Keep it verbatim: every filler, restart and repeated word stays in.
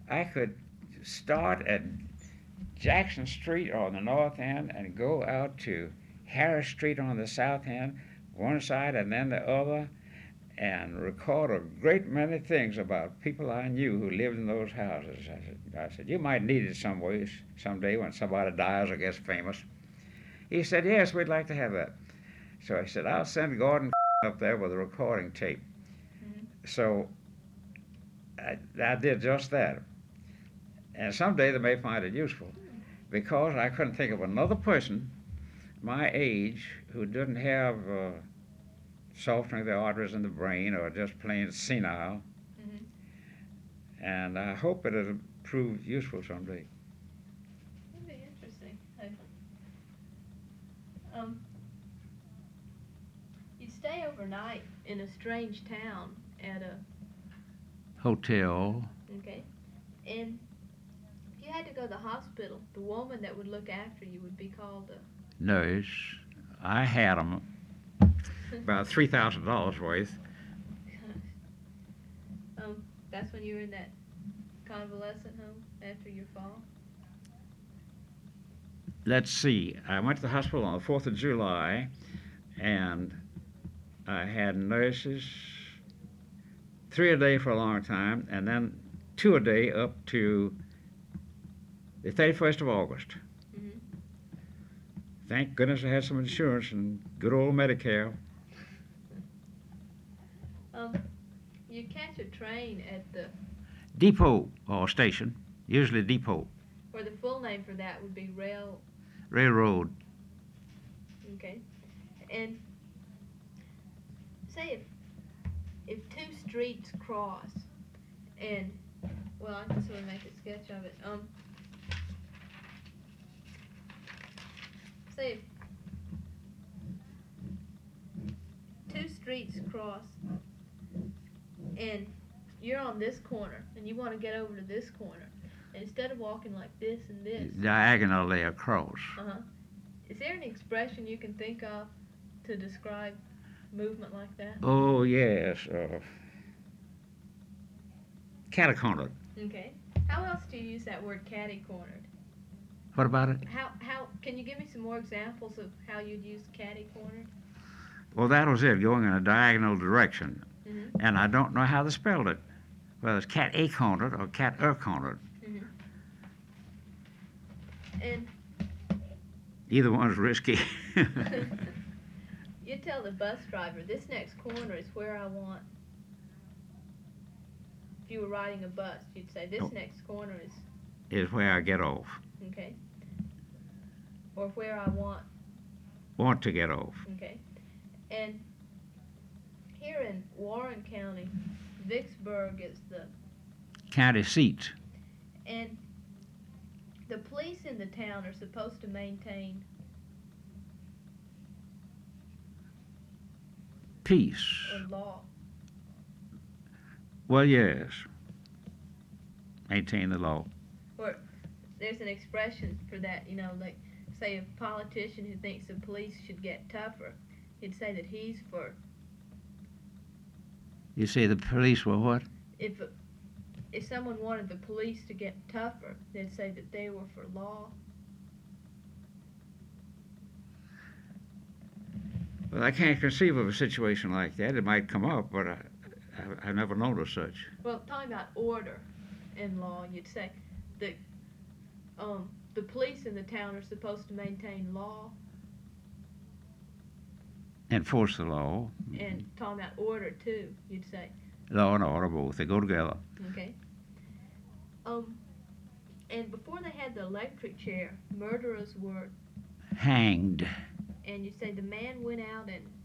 I could start at Jackson Street on the north end and go out to Harris Street on the south end, one side and then the other, and record a great many things about people I knew who lived in those houses. I said, I said, you might need it some ways someday when somebody dies or gets famous. He said, yes, we'd like to have that. So I said, I'll send Gordon up there with a recording tape. Mm-hmm. So I, I did just that. And someday they may find it useful because I couldn't think of another person my age who didn't have uh, softening of the arteries in the brain or just plain senile. Mm-hmm. And I hope it'll prove useful someday. That'd be interesting. Hey. Um, you stay overnight in a strange town at a Hotel. okay, and if you had to go to the hospital, the woman that would look after you would be called a Nurse. I had them about three thousand dollars worth. um, that's when you were in that convalescent home after your fall. Let's see. I went to the hospital on the fourth of July, and I had nurses, three a day for a long time, and then two a day up to the thirty-first of August. Mm-hmm. Thank goodness I had some insurance and good old Medicare. Um, you catch a train at the, Depot or station, usually depot. or the full name for that would be rail. Railroad. Okay, and say if if two streets cross, and well, I can sort of make a sketch of it. Um, say if two streets cross, and you're on this corner, and you want to get over to this corner, and instead of walking like this and this, Diagonally across. uh-huh. Is there an expression you can think of to describe movement like that? Oh, yes. Uh, Catacornered. Okay. How else do you use that word catty-cornered? What about it? How, how, can you give me some more examples of how you'd use catty-cornered? Well, that was it, going in a diagonal direction. Mm-hmm. And I don't know how they spelled it, whether it's cat-a-cornered or cat-er-cornered. Mm-hmm. And Either one's risky. you tell the bus driver, this next corner is where I want. If you were riding a bus, you'd say, this Oh. next corner is, Is where I get off. okay. Or where I want, Want to get off. okay. And here in Warren County, Vicksburg is the, County seat. and the police in the town are supposed to maintain Peace. or law. Well, yes. Maintain the law. Or there's an expression for that, you know, like say a politician who thinks the police should get tougher, he'd say that he's for, You say the police were what? if if someone wanted the police to get tougher, they'd say that they were for law. Well, I can't conceive of a situation like that. It might come up, but I, I, I've never known of such. Well, talking about order in law, you'd say that um, the police in the town are supposed to maintain law, Enforce the law. and talking about order too, you'd say, Law and order both. They go together. okay. Um, and before they had the electric chair, murderers were, Hanged. and you say the man went out and